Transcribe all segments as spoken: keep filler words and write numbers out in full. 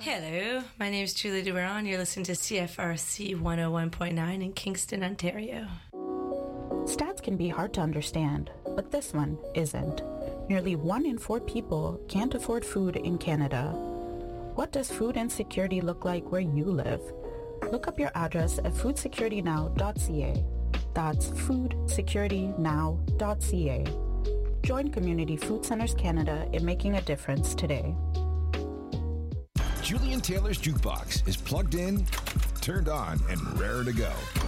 Hello, my name is Julie Duran. You're listening to C F R C one oh one point nine in Kingston, Ontario. Stats can be hard to understand, but this one isn't. Nearly one in four people can't afford food in Canada. What does food insecurity look like where you live? Look up your address at food security now dot c a. That's food security now dot c a. Join Community Food Centres Canada in making a difference today. Julian Taylor's Jukebox is plugged in, turned on, and raring to go.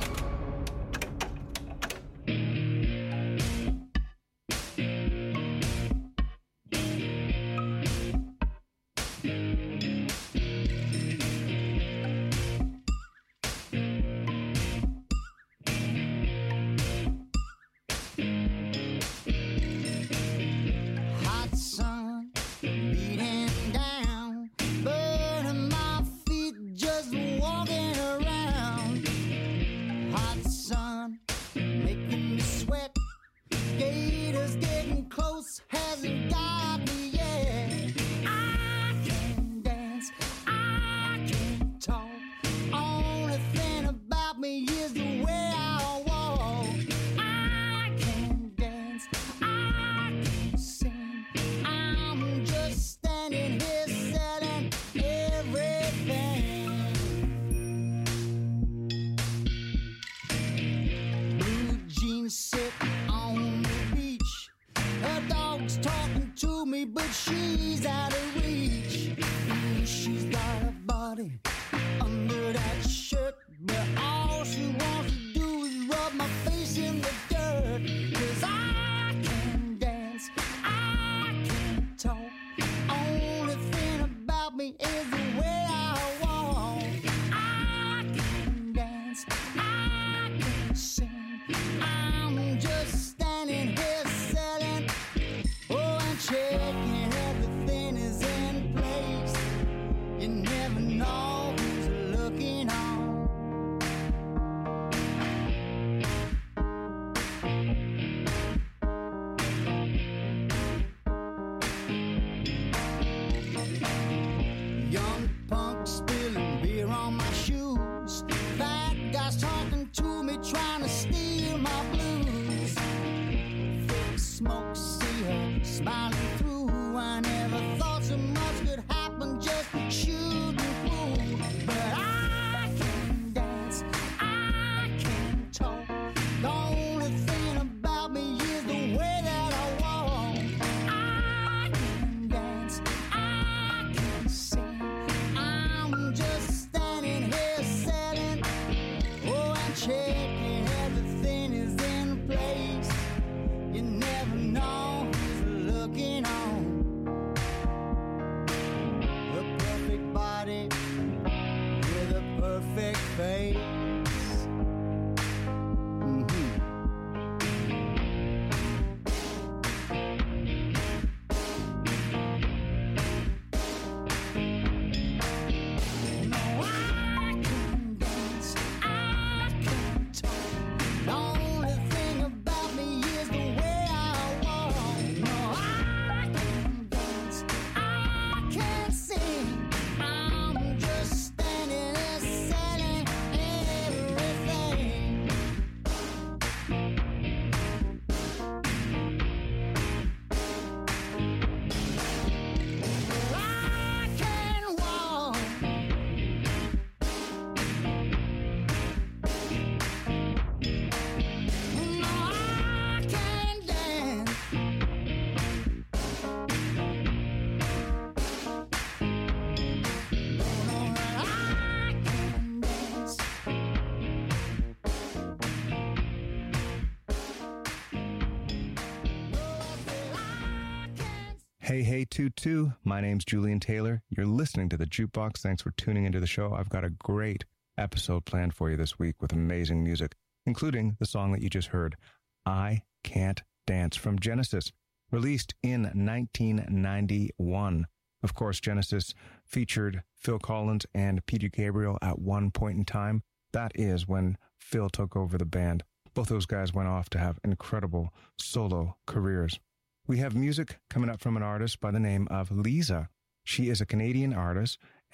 Hey, hey, toot toot. My name's Julian Taylor. You're listening to The Jukebox. Thanks for tuning into the show. I've got a great episode planned for you this week with amazing music, including the song that you just heard, I Can't Dance from Genesis, released in nineteen ninety-one. Of course, Genesis featured Phil Collins and Peter Gabriel at one point in time. That is when Phil took over the band. Both those guys went off to have incredible solo careers. We have music coming up from an artist by the name of Lisa. She is a Canadian artist,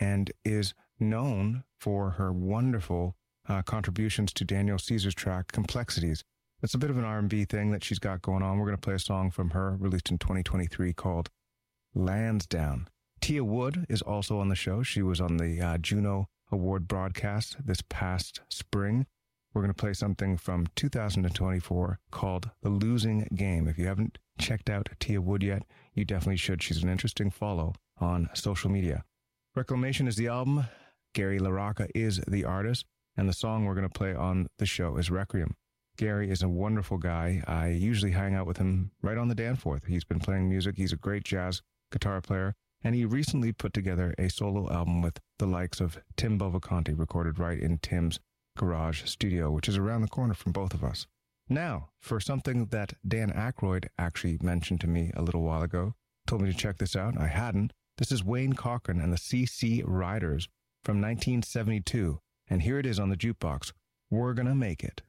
and is known for her wonderful uh, contributions to Daniel Caesar's track Complexities. It's a bit of an R and B thing that she's got going on. We're going to play a song from her released in twenty twenty-three called Lansdowne. Tia Wood is also on the show. She was on the uh, Juno Award broadcast this past spring. We're going to play something from two thousand twenty-four called The Losing Game. If you haven't checked out Tia Wood yet, you definitely should. She's an interesting follow on social media. Reclamation is the album. Gary LaRocca is the artist. And the song we're going to play on the show is Requiem. Gary is a wonderful guy. I usually hang out with him right on the Danforth. He's been playing music. He's a great jazz guitar player. And he recently put together a solo album with the likes of Tim Bovaconti, recorded right in Tim's garage studio, which is around the corner from both of us. Now, for something that Dan Aykroyd actually mentioned to me a little while ago, told me to check this out. I hadn't. This is Wayne Cochran and the C C Riders from nineteen seventy-two. And here it is on the jukebox. We're Gonna Make It.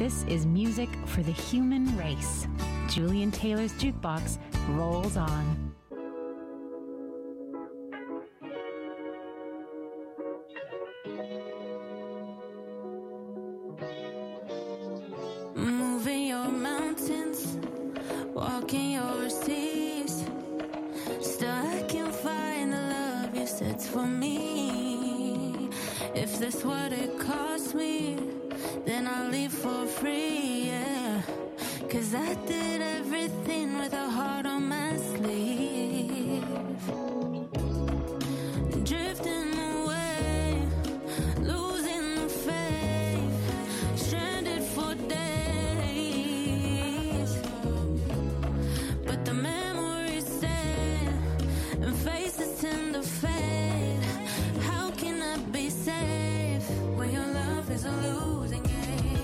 This is music for the human race. Julian Taylor's Jukebox rolls on. Moving your mountains, walking your seas. Still I can find the love you set for me. If this what it cost me, then I'll leave for free, yeah. Cause I did everything with a heart on my sleeve. Drifting away, losing the faith, stranded for days. But the memories stay, and faces tend to fade. How can I be safe when your love is a losing game?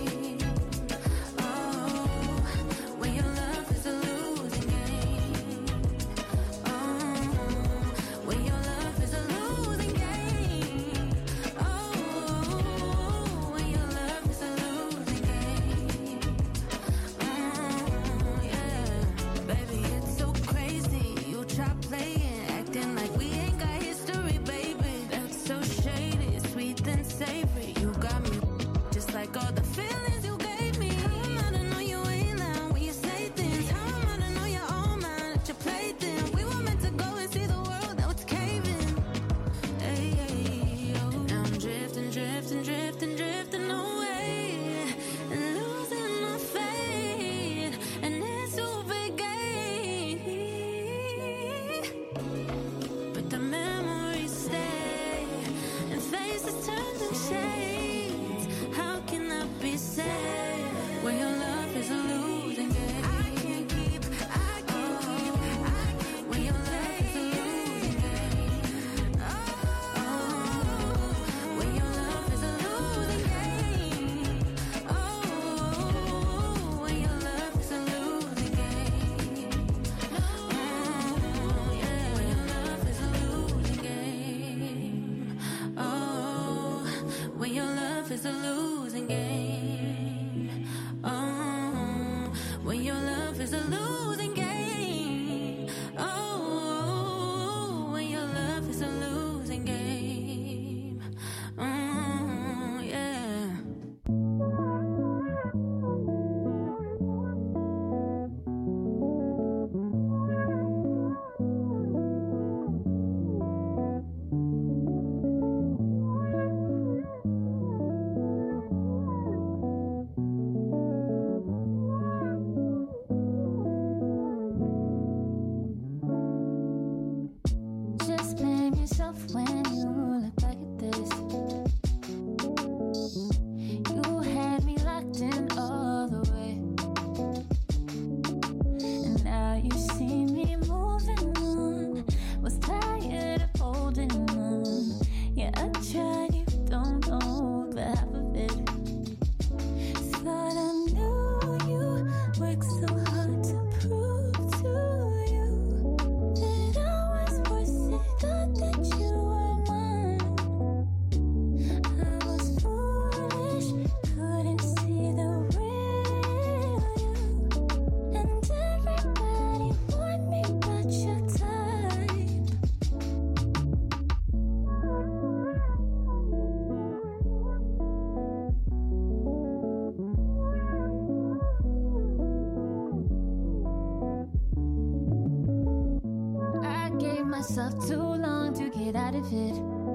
myself too long to get out of it.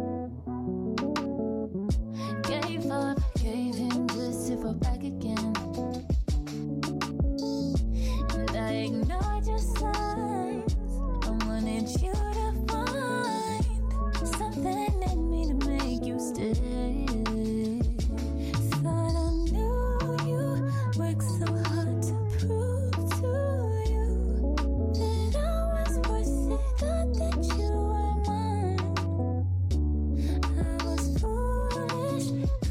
Gave up, gave in just to fall back again. And I ignored your signs. I wanted you to find something in me to make you stay. Thought I knew you, worked so hard to prove to you that I was worth it. Thought that you were mine. I was foolish,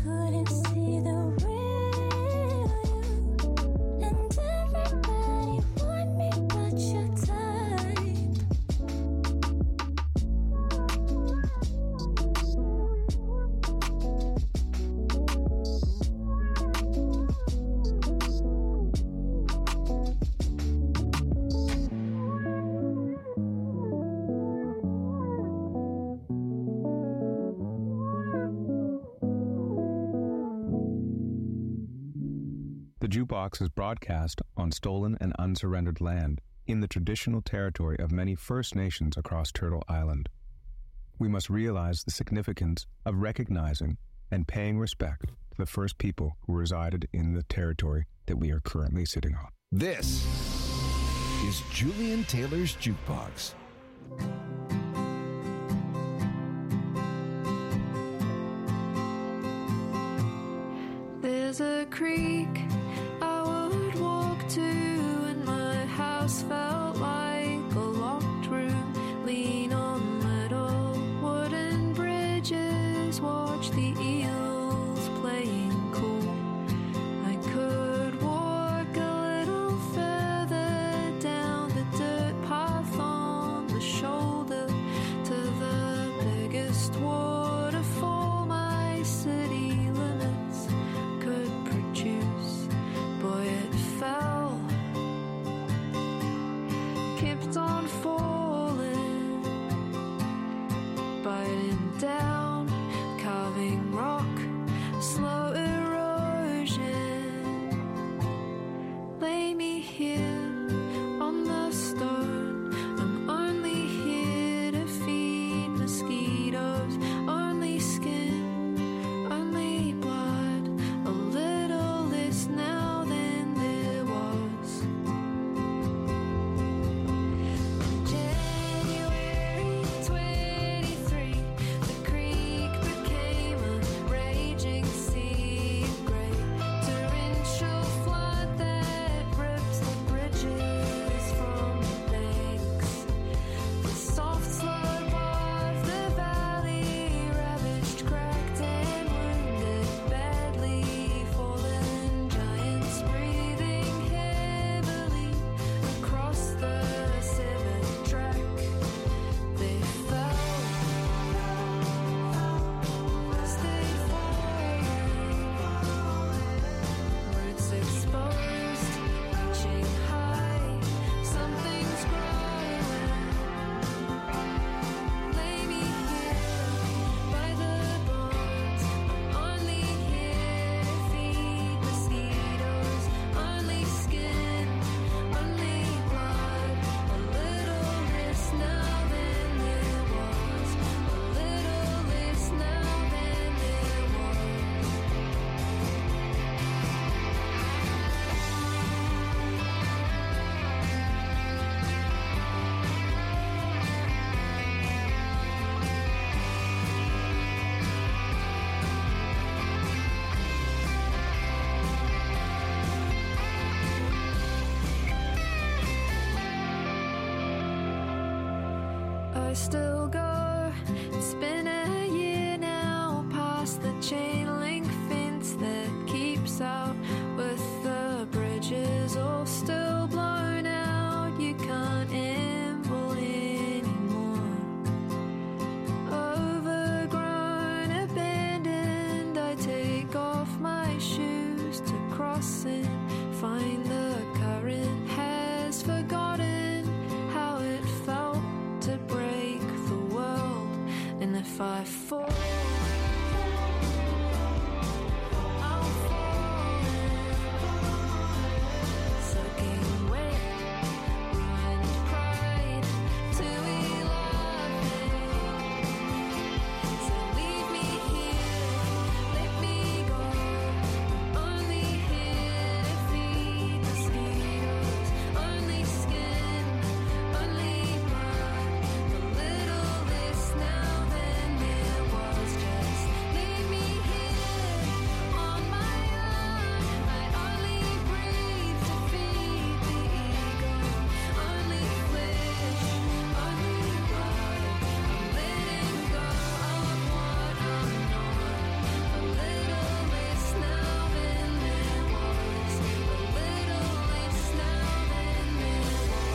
The Jukebox is broadcast on stolen and unsurrendered land in the traditional territory of many First Nations across Turtle Island. We must realize the significance of recognizing and paying respect to the first people who resided in the territory that we are currently sitting on. This is Julian Taylor's Jukebox. There's a creek I would walk to, and my house felt like a locked room. Lean on little wooden bridges, watch the eels playing cool. I could walk a little further down the dirt path on the shoulder to the biggest waterfall my city limits could produce. Boy, it fell, kept on falling, biting down, carving rock, slow erosion. Lay me here on the stone. I'm only here to feed mosquitoes. Only skin, only blood, a little less now than there was. January twenty-three, the creek became a raging sea of gray. Torrential flood that rips the bridges from the banks. The soft slope of the valley ravaged, cracked and wounded badly. Fallen giants breathing heavily across the severed track. They fell, stayed falling, roots exposed, reaching high. Something's growing. Lay me here by the bones. I'm only here to feed mosquitoes. Only skin, only blood. A little less now than there was. A little less now than there was. I still go. It's been a year now, past the chain link fence that keeps out with the bridges all still blown out. You can't amble anymore. Overgrown, abandoned, I take off my shoes to cross and find the current has forgotten how it felt to break the world. And if I fall, I'll fall in, soaking wet, ruined pride, till we love it. So leave me here, let me go. Only here to feed mosquitoes. Only skin, only blood. A little less now than there was. Just leave me here on my own. I only breathe to feed the ego. Only flesh, only blood. I'm letting go of what I'm not. A little less now than there was. A little less now than there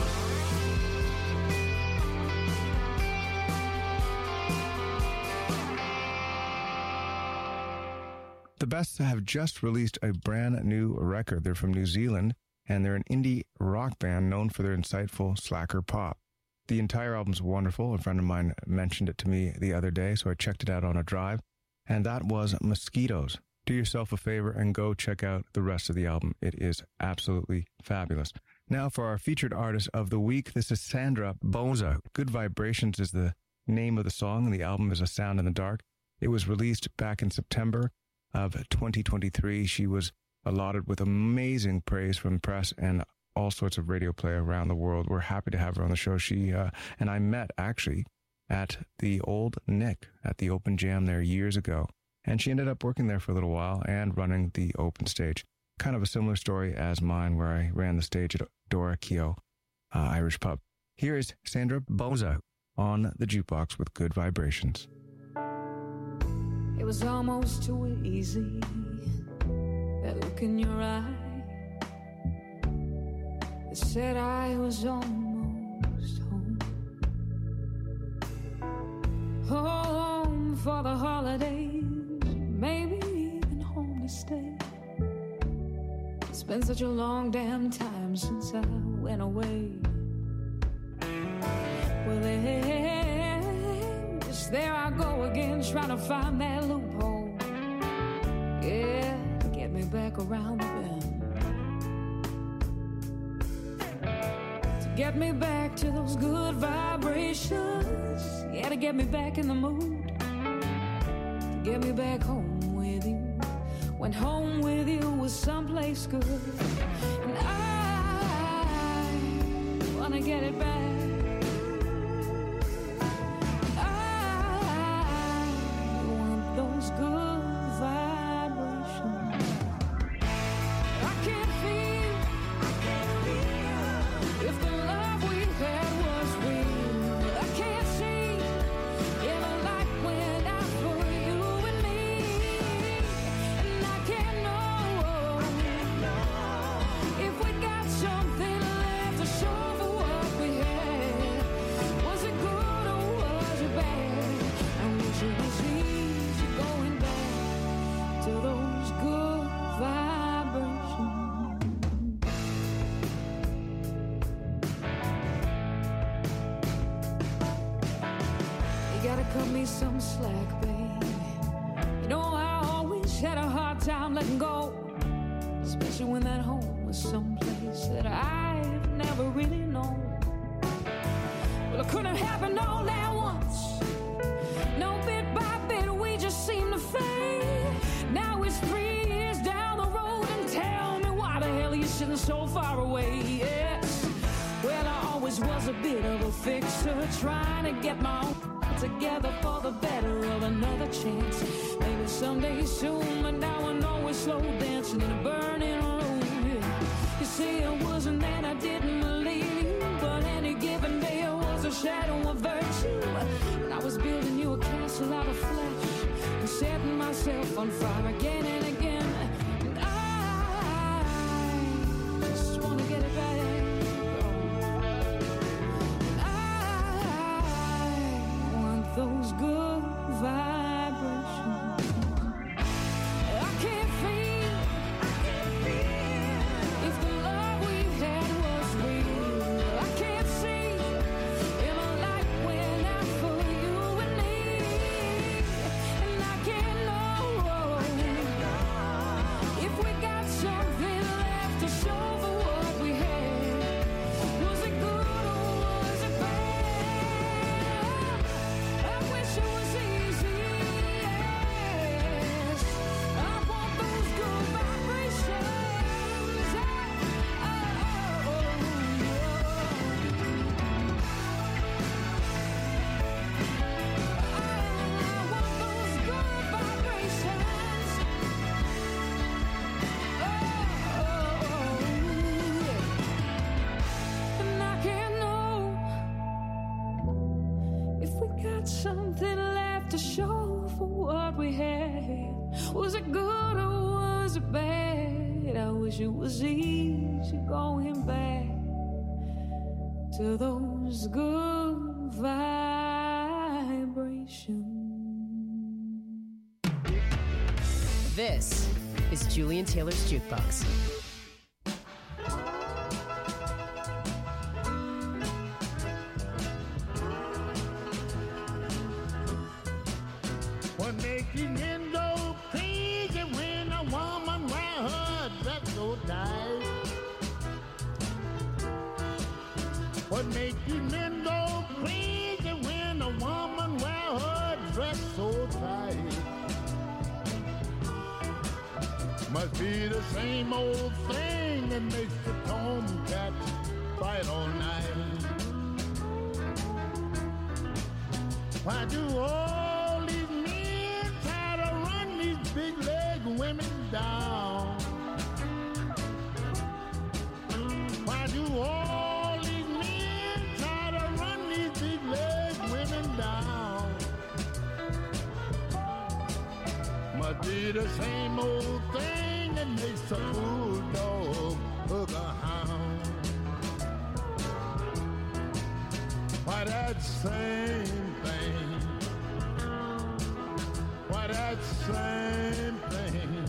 The Bests have just released a brand new record. They're from New Zealand, and they're an indie rock band known for their insightful slacker pop. The entire album's wonderful. A friend of mine mentioned it to me the other day, so I checked it out on a drive, and that was Mosquitoes. do yourself a favor and go check out the rest of the album. It is absolutely fabulous. Now for our featured artist of the week, this is Sandra Boza. Good Vibrations is the name of the song, and the album is A Sound in the Dark. It was released back in September of twenty twenty-three. She was allotted with amazing praise from press and all sorts of radio play around the world. We're happy to have her on the show. She uh, and I met actually at the Old Nick at the Open Jam there years ago. And she ended up working there for a little while and running the open stage. Kind of a similar story as mine, where I ran the stage at Dora Keogh uh, Irish Pub. Here is Sandra Boza on the jukebox with Good Vibrations. It was almost too easy, that look in your eye that said I was almost home. Home for the holidays, maybe even home to stay. It's been such a long damn time since I went away. Well, then, just there I go again, trying to find that loophole. Yeah, to get me back around the bend. To get me back to those good vibrations. Yeah, to get me back in the mood. To get me back home with you. When home with you was someplace good. And I wanna get it back. Some slack, babe. You know I always had a hard time letting go, especially when that home was someplace that I've never really known. Well, it couldn't happen all at once. No, bit by bit we just seem to fade. Now it's three years down the road, and tell me why the hell you're sitting so far away. Yes, well, I always was a bit of a fixer, trying to get my own together for the better of another chance. Maybe someday soon, but now I know we're slow dancing in a burning room. Yeah. You see, it wasn't that I didn't believe you, but any given day it was a shadow of virtue. And I was building you a castle out of flesh and setting myself on fire again and again. And I just want to get it back. Those good vibrations. I can't feel, I can't feel if the love we had was real. I can't see in a light when I'm for you and me. And I can't know if we got something left to show for what we had. Was it good or was it bad? I wish it was easy, yes. I want those good vibrations. Oh, oh, oh, I want those good vibrations. Oh, oh, yeah. And I can't know if we got something left to show for what we had. Was it good or was it bad? I wish it was easy going back to those good vibrations. This is Julian Taylor's Jukebox. What makes you men go crazy when makes these men go crazy when a woman wear her dress so tight? Must be the same old thing that makes the tomcat fight all night. Why do all these men try to run these big leg women down? Why do all these men try to run these big leg women down? Must be the same old thing that makes a bulldog hook a hound. Why that same thing? Why that same thing?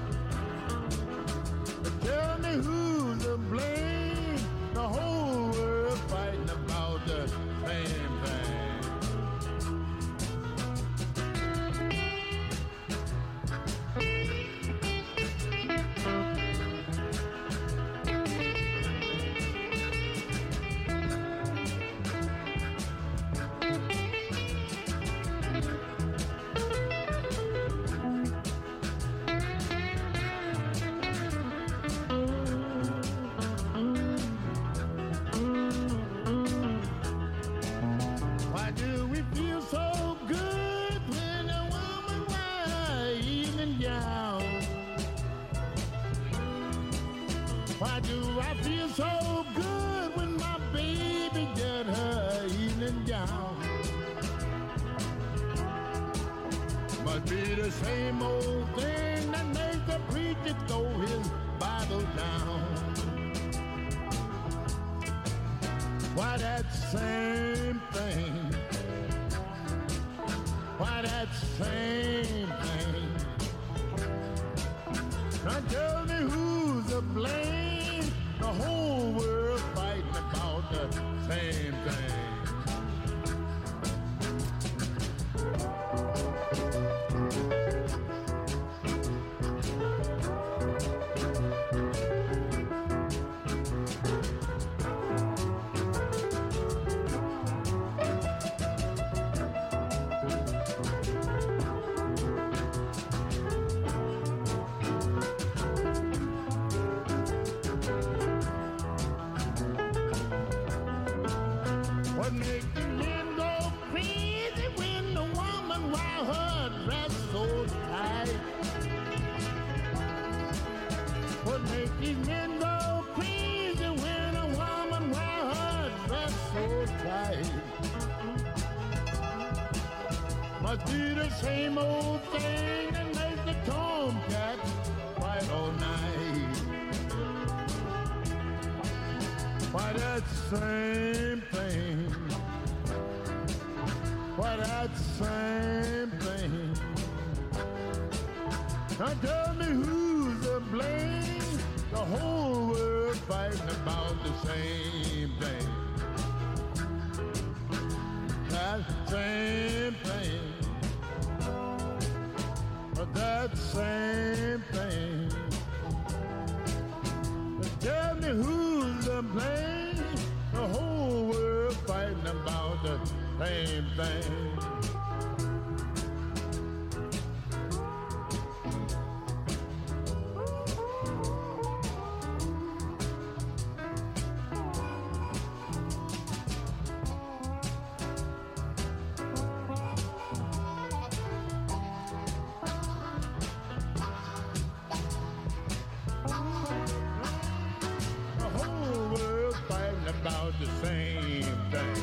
Tell me who's to blame? The whole world fighting about the same thing. Why do we feel so good when a woman wears evening gown? Why do I feel so good when my baby get her evening gown? Must be the same old thing that makes the preacher throw his Bible down. Why that same thing? Why that same thing? Now tell me who's to blame? The whole world fighting about the same thing. What makes the men go crazy when the woman wear her dress so tight? What makes these men go crazy when a woman wear her dress so tight? Must be the same old thing that makes the tomcat fight all night. Why that same thing? Why that same thing? Now tell me who's to blame? The whole world fighting about the same thing. That same thing. But that same thing. Tell me who's to blame? The whole world fighting about the same thing. The whole world fighting about the same thing.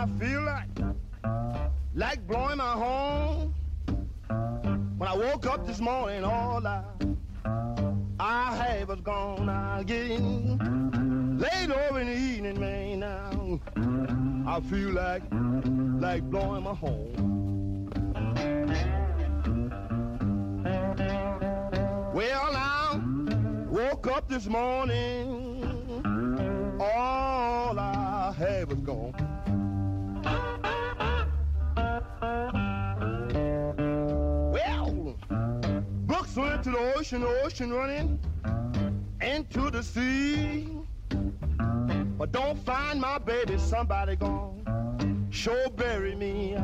I feel like, like blowing my horn. When I woke up this morning, all I, I had was gone. I get laid over in the evening, man, now I feel like, like blowing my horn. Well, now, woke up this morning, all I had was gone. Well, Brooks went to the ocean, the ocean running into the sea. But don't find my baby, somebody gone sure bury me.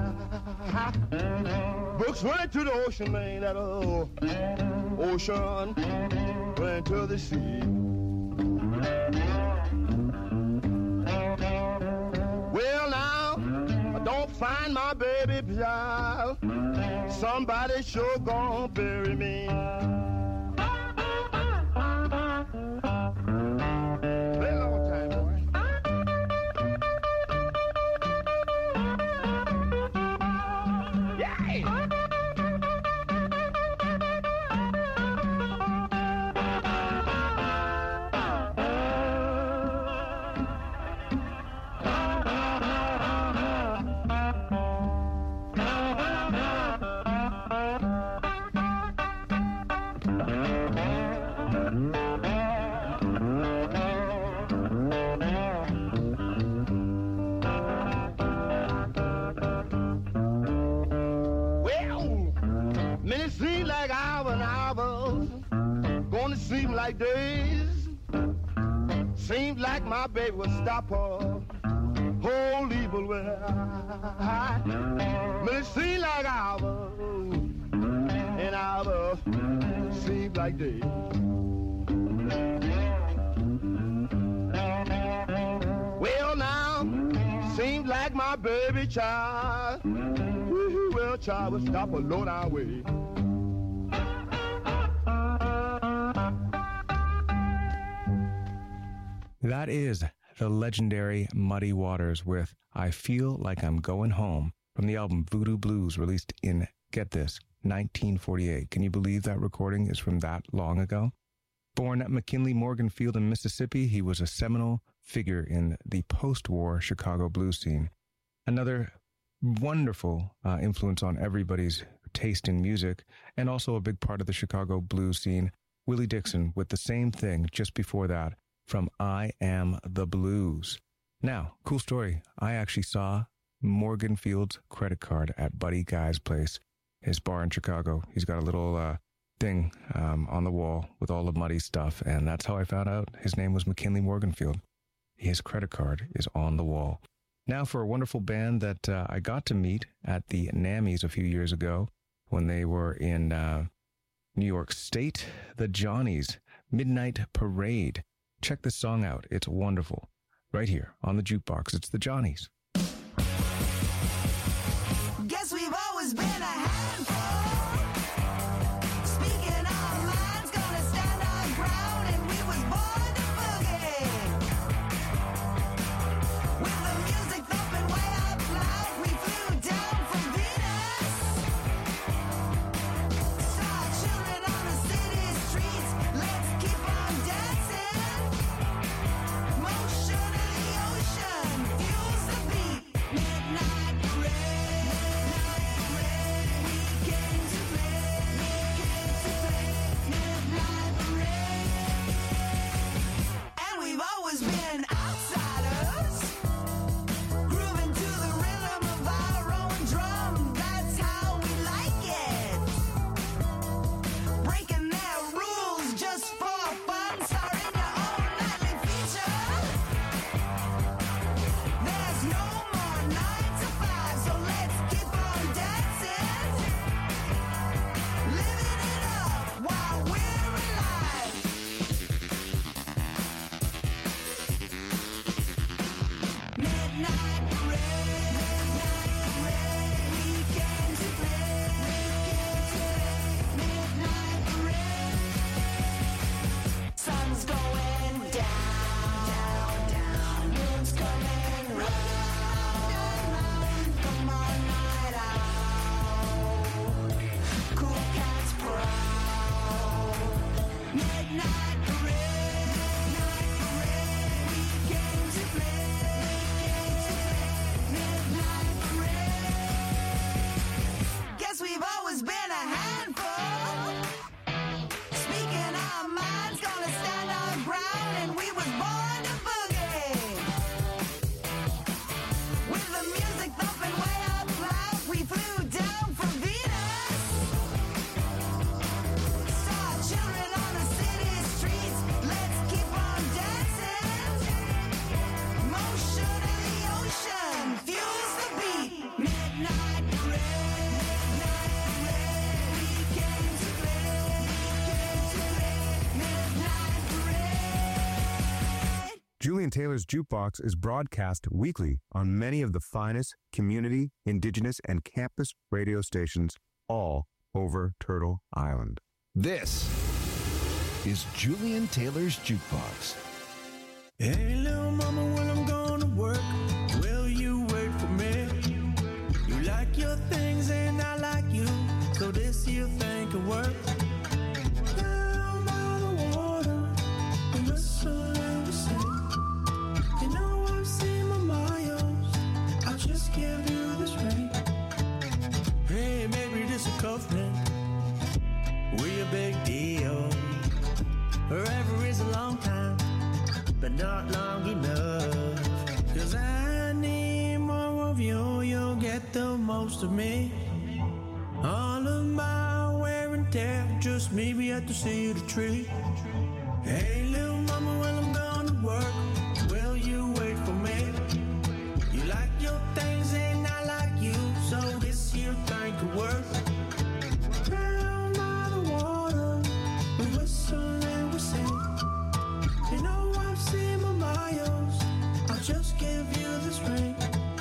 Brooks went to the ocean, man, that old ocean went to the sea. Well, now, don't find my baby, child, somebody sure gonna bury me. Seemed like days, seemed like my baby would stop her whole evil way. But it seemed like hours, and hours seemed like days. Well, now, seemed like my baby child, well, child would stop her low down way. That is the legendary Muddy Waters with I Feel Like I'm Going Home from the album Voodoo Blues, released in, get this, nineteen forty-eight. Can you believe that recording is from that long ago? Born at McKinley Morgan Field in Mississippi, he was a seminal figure in the post-war Chicago blues scene. Another wonderful uh, influence on everybody's taste in music, and also a big part of the Chicago blues scene. Willie Dixon with the same thing just before that, from I Am the Blues. Now, cool story. I actually saw Morgan Field's credit card at Buddy Guy's place, his bar in Chicago. He's got a little uh, thing um, on the wall with all of Muddy's stuff, and that's how I found out his name was McKinley Morganfield. His credit card is on the wall. Now for a wonderful band that uh, I got to meet at the NAMMYs a few years ago when they were in uh, New York State, the Johnnies, Midnight Parade. Check this song out. It's wonderful. Right here on the Jukebox. It's the Johnnies. Guess we've always been a handful. Speaking our minds, gonna stand our ground, and we was born to boogie. With the music thumping way up loud, we flew down from Venus. Saw children on the city streets. Let's keep on dancing. Motion of the ocean fuels the beat. Midnight parade, midnight parade. We came to play, came to play. Midnight parade. Guess we've always been a handful. Speaking our minds, gonna stand our ground, and we was born to boogie. With the music thumping way up loud, we flew down from Venus. Saw children on the city streets, let's keep on dancing. Motion in the ocean, fuels the beat. Midnight parade, midnight parade. We came to play, came to play. Midnight parade. Julian Taylor's Jukebox is broadcast weekly on many of the finest community, indigenous, and campus radio stations all over Turtle Island. This is Julian Taylor's Jukebox. Hey, little mama, when I'm going to work, will you wait for me? You like your things and I like you, so this you think could work. Down by the water, we whistle and we sing. You know I've seen my miles, I'll just give you this ring. Hey, maybe this a covenant, we a big deal. Forever is a long time, but not long enough. Cause I need more of you, you'll get the most of me. All of my wear and tear, just meet me at the cedar tree. Hey, little mama, when I'm going to work, will you wait for me? You like your things and I like you, so this here thing could work. Down by the water, we whistle and we sing. You know I've seen my miles, I'll just give you this ring.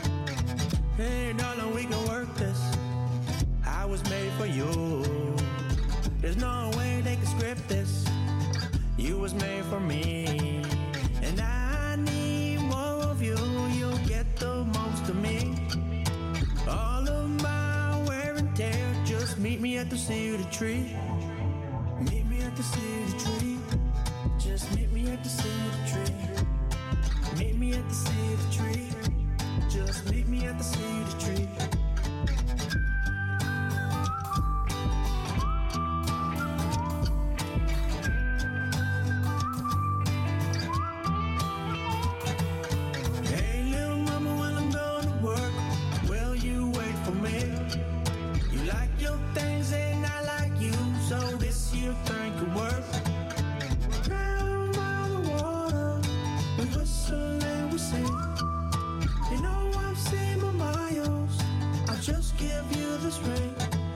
Hey, darling, we can work this. I was made for you. There's no way they can script this. You was made for me. And I need more of you. You'll get the most of me. All of my wear and tear, just meet me at the cedar tree. Meet me at the cedar tree. Just meet me at the cedar tree. Meet me at the cedar tree. Just meet me at the cedar tree. Hey, little mama, when I'm going to work, will you wait for me? You like your things and I like you, so this here thing could work. Down by the water, we whistle and we sing. You know I've seen my miles, I'll just give you this ring.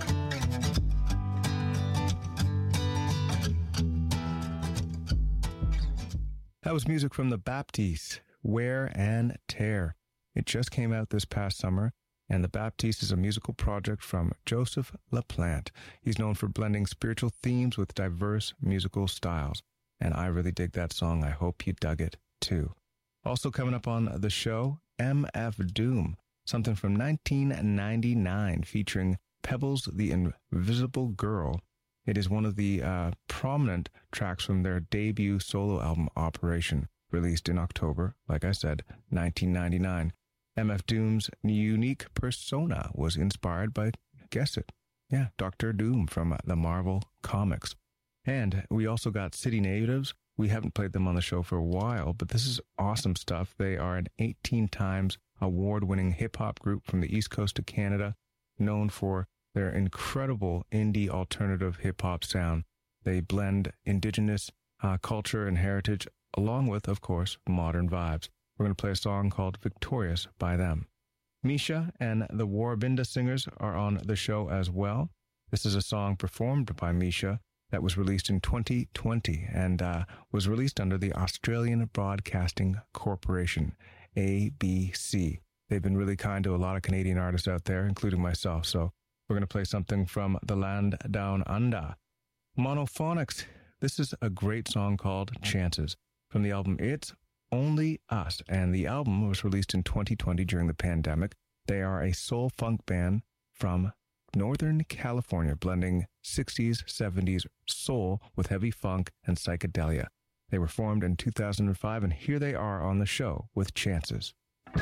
That was music from the Baptistes, Wear and Tear. It just came out this past summer, and the Baptistes is a musical project from Joseph LaPlante. He's known for blending spiritual themes with diverse musical styles, and I really dig that song. I hope you dug it too. Also coming up on the show, M F Doom, something from nineteen ninety-nine featuring Pebbles the Invisible Girl. It is one of the uh, prominent tracks from their debut solo album, Operation, released in October, like I said, nineteen ninety-nine. M F Doom's unique persona was inspired by, guess it, yeah, Doctor Doom from the Marvel Comics. And we also got City Natives. We haven't played them on the show for a while, but this is awesome stuff. They are an eighteen times award-winning hip-hop group from the East Coast of Canada, known for their incredible indie alternative hip-hop sound. They blend indigenous uh, culture and heritage along with, of course, modern vibes. We're going to play a song called Victorious by them. Misha and the Warabinda Singers are on the show as well. This is a song performed by Misha that was released in twenty twenty and uh, was released under the Australian Broadcasting Corporation, A B C. They've been really kind to a lot of Canadian artists out there, including myself, so we're going to play something from the land down under. Monophonics. This is a great song called Chances from the album It's Only Us, and the album was released in twenty twenty during the pandemic. They are a soul funk band from Northern California, blending sixties, seventies soul with heavy funk and psychedelia. They were formed in two thousand five, and here they are on the show with Chances.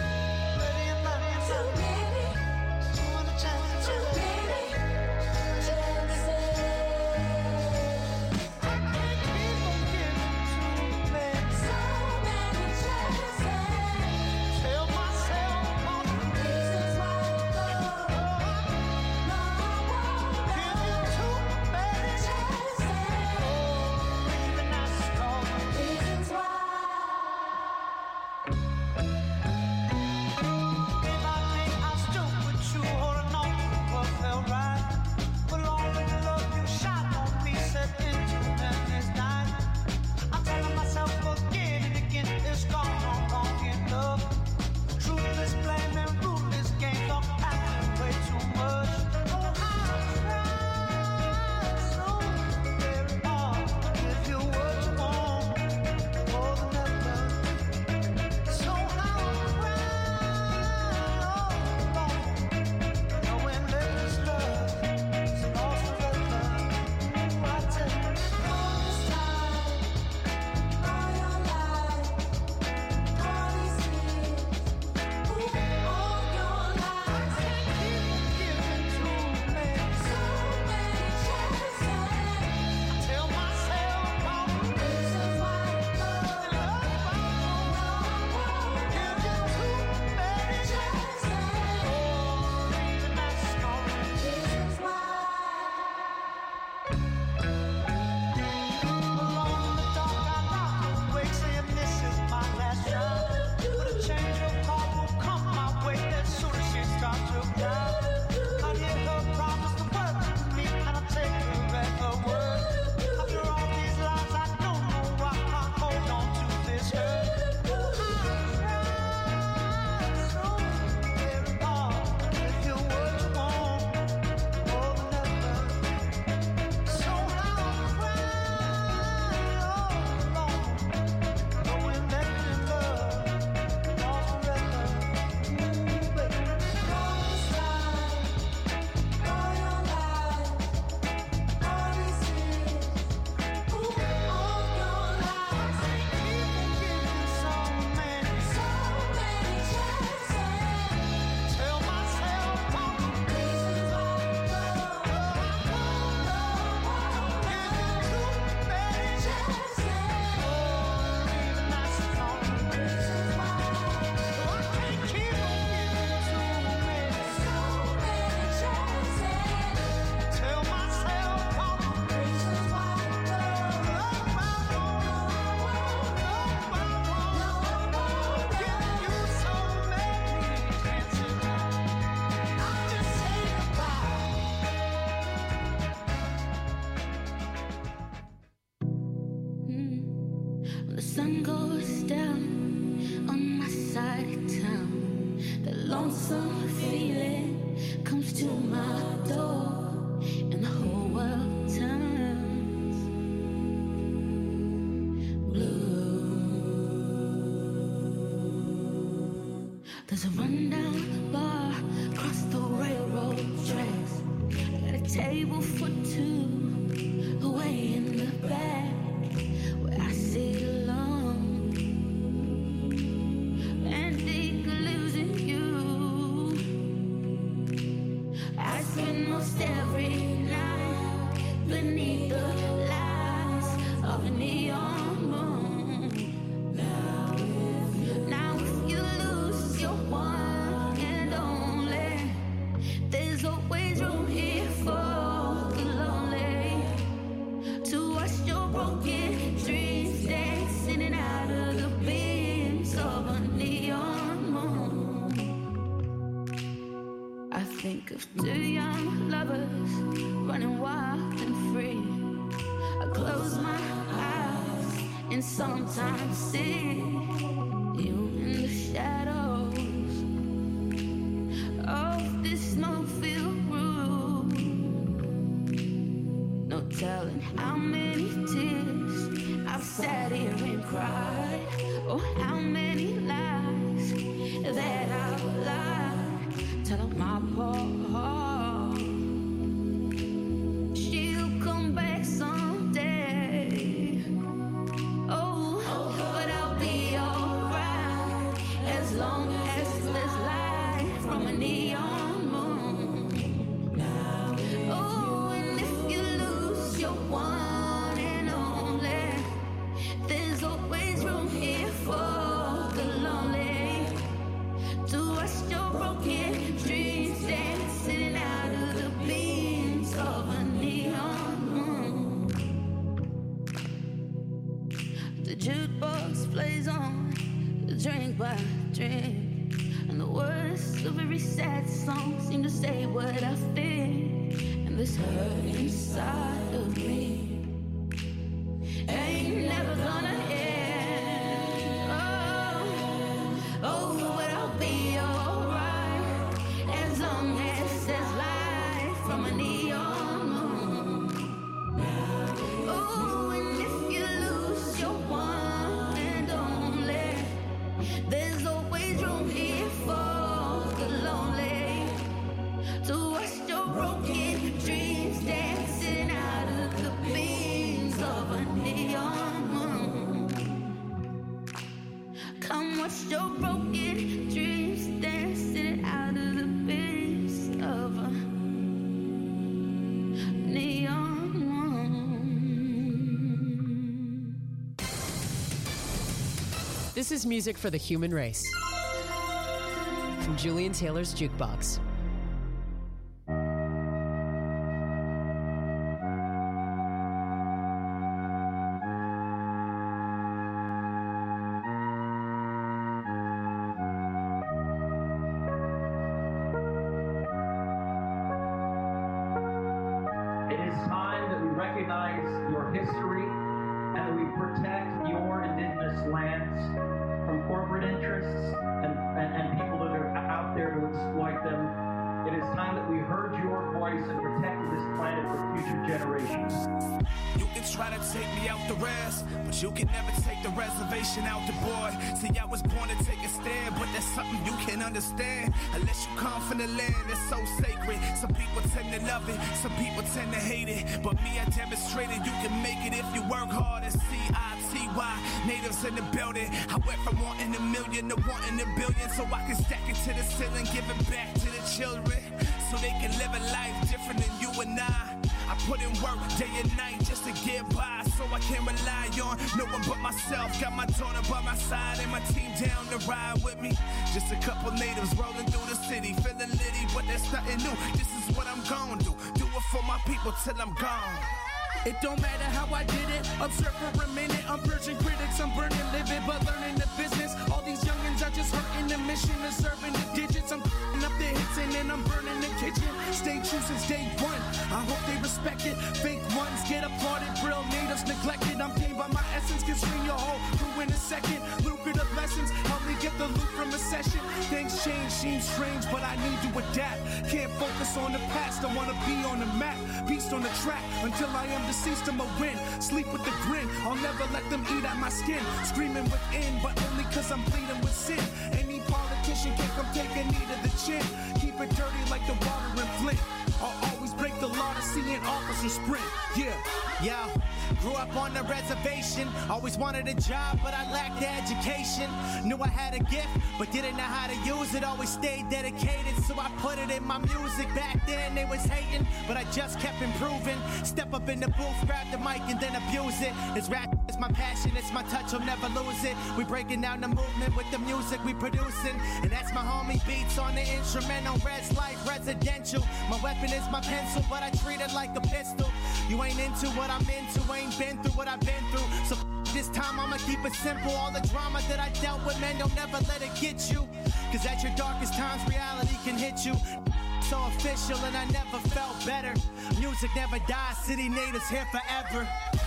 There's a rundown bar across the railroad tracks. I got a table for two away in the back where I sit alone and think of losing you. I spend most every night beneath the lights of a neon moon. Now if you lose your one and only, there's always room here for the lonely to watch your broken dreams dancing out of the beams of a neon moon. I think of two young lovers running wild and free. I close my eyes and sometimes see you in the shadows of this smoke-filled room. No telling how many tears I've sat here and cried, or how many lies that I've lied till I'm apart. jukebox plays on, drink by drink, and the words of every sad song seem to say what I feel, and this hurt inside of me ain't never gonna end. Oh, oh, but I'll be alright as long as there's light from a neon moon. Oh, and if you lose your one and only, there's always room here for the lonely to watch your broken dreams dancing out of the beams of a neon moon. Come watch your broken dreams dancing out of the beams of a neon moon. This is music for the human race. From Julian Taylor's Jukebox. It is time that we recognize your history and that we protect your indigenous lands from corporate interests and, and, and people that are out there to exploit them. It is time that we heard your voice and protected this planet for future generations. You can try to take me out the res, but you can never take the reservation out the boy. See, I was born to take a stand, but that's something you can understand. Unless you come from the land that's so sacred. Some people tend to love it, some people tend to hate it. But me, I demonstrated you can make it if you work hard and C I T Y. Natives in the building. I went from wanting a million to wanting a billion, so I can stack it to the ceiling, give it back to the children, so they can live a life different than you and I. I put in work day and night just to get by, so I can't rely on no one but myself. Got my daughter by my side and my team down to ride with me. Just a couple natives rolling through the city, feeling litty, but that's nothing new. This is what I'm gonna do, do it for my people till I'm gone. It don't matter how I did it, observe for a minute. I'm purging critics, I'm burning livid, but learning the business. All these youngins are just hurting the mission, observing the digits. I'm f***ing up the hits and then I'm burning the kitchen. Stay true since day one, I hope they respect it. Fake ones get applauded, real natives neglected. I'm tamed by my essence, can swing your whole crew in a second. Lucrative lessons, help me get the loot from a session. Things change, seem strange, but I need to adapt. Can't focus on the past, I wanna be on the map. Beast on the track, until I am deceased, I'ma win. Sleep with the grin, I'll never let them eat at my skin. Screaming within, but only cause I'm bleeding with sin. Any politician can come take a knee to the chin. Keep it dirty like the water in Flint. I'll always break the law to see an officer sprint. Yeah. Yo, grew up on the reservation. Always wanted a job, but I lacked the education. Knew I had a gift, but didn't know how to use it. Always stayed dedicated, so I put it in my music. Back then they was hating, but I just kept improving. Step up in the booth, grab the mic, and then abuse it. This rap is my passion, it's my touch, I'll never lose it. We breaking down the movement with the music we producing. And that's my homie Beats on the instrumental. Res Life Residential. My weapon is my pencil, but I treat it like a pistol. You ain't into what I'm into, ain't been through what I've been through. So f- this time I'ma keep it simple. All the drama that I dealt with, man, don't never let it get you. Cause at your darkest times, reality can hit you. So official and I never felt better. Music never dies, city natives here forever.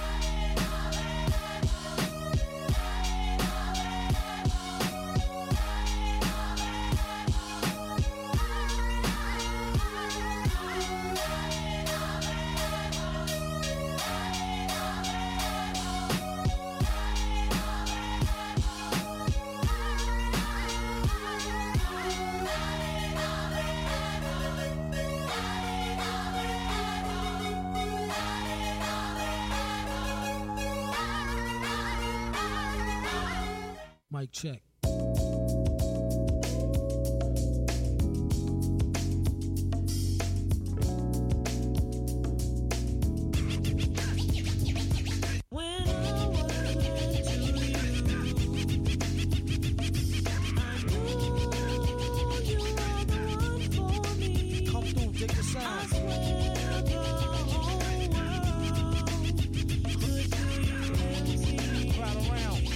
Mic check. Crowd around.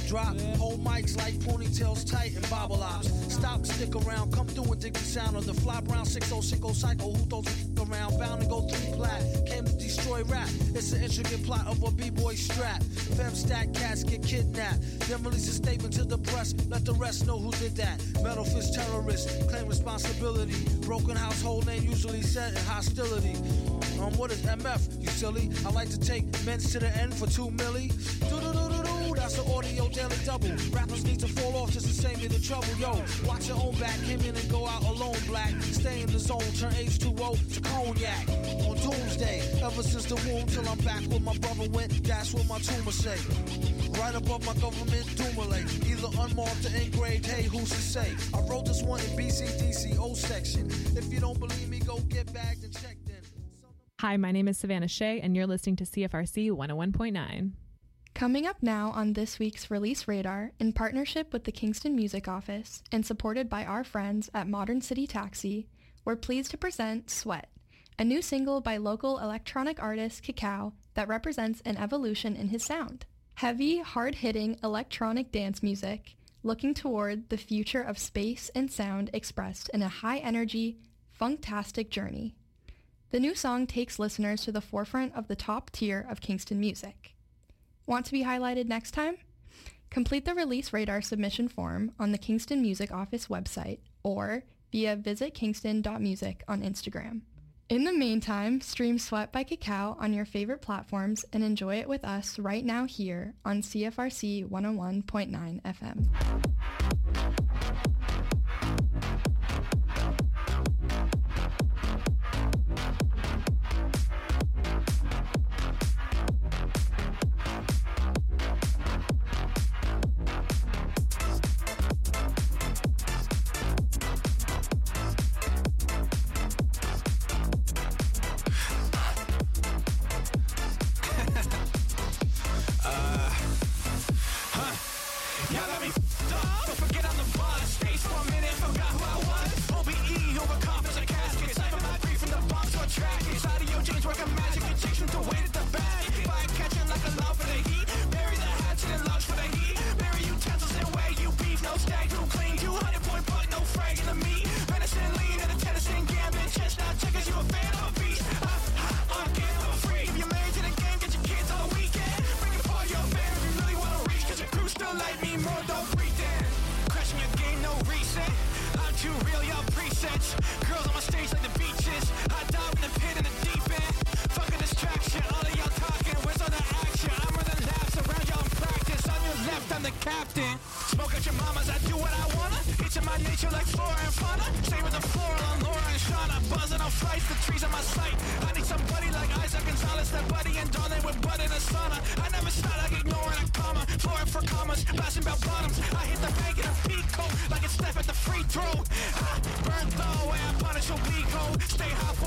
drop. Hold mics like ponytails tight and bobble ops. Stop, stick around, come through and dig the sound of the fly brown six oh six oh psycho who throws a around. Bound to go three plat. Came to destroy rap. It's an intricate plot of a b-boy strap. Fem stack cats get kidnapped. Then release a statement to the press. Let the rest know who did that. Metal fist terrorists claim responsibility. Broken household name usually set in hostility. Um, what is M F, you silly? I like to take men's to the end for two milli. Do-do-do-do-do, that's the audio daily double. Rappers need to fall off just to save me the trouble. Yo, watch your own back, came in and go out alone, black. Stay in the zone, turn H two O to cognac. On doomsday, ever since the womb till I'm back where my brother went, that's what my tumor say. Right above my government doomulate, either unmarked or engraved, hey, who's to say? I wrote this one in B C D C O section. If you don't believe me, go get bagged and checked in. Hi, my name is Savannah Shea, and you're listening to C F R C one oh one point nine. Coming up now on this week's Release Radar, in partnership with the Kingston Music Office and supported by our friends at Modern City Taxi, we're pleased to present Sweat, a new single by local electronic artist Cacao that represents an evolution in his sound. Heavy, hard-hitting electronic dance music, looking toward the future of space and sound expressed in a high-energy, funktastic journey. The new song takes listeners to the forefront of the top tier of Kingston music. Want to be highlighted next time? Complete the Release Radar submission form on the Kingston Music Office website or via visit kingston dot music on Instagram. In the meantime, stream Sweat by Cacao on your favorite platforms and enjoy it with us right now here on C F R C one oh one point nine F M.